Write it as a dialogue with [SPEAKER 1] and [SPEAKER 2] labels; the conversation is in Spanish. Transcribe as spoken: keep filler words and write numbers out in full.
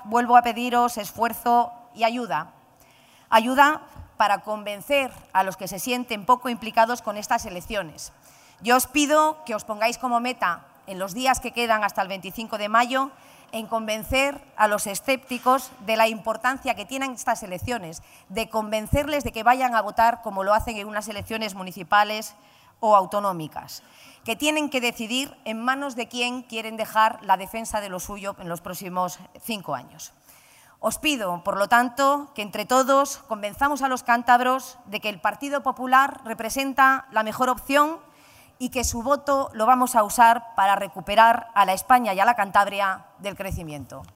[SPEAKER 1] vuelvo a pediros esfuerzo y ayuda. Ayuda para convencer a los que se sienten poco implicados con estas elecciones. Yo os pido que os pongáis como meta, en los días que quedan hasta el veinticinco de mayo, en convencer a los escépticos de la importancia que tienen estas elecciones, de convencerles de que vayan a votar como lo hacen en unas elecciones municipales o autonómicas, que tienen que decidir en manos de quién quieren dejar la defensa de lo suyo en los próximos cinco años. Os pido, por lo tanto, que entre todos convenzamos a los cántabros de que el Partido Popular representa la mejor opción y que su voto lo vamos a usar para recuperar a la España y a la Cantabria del crecimiento.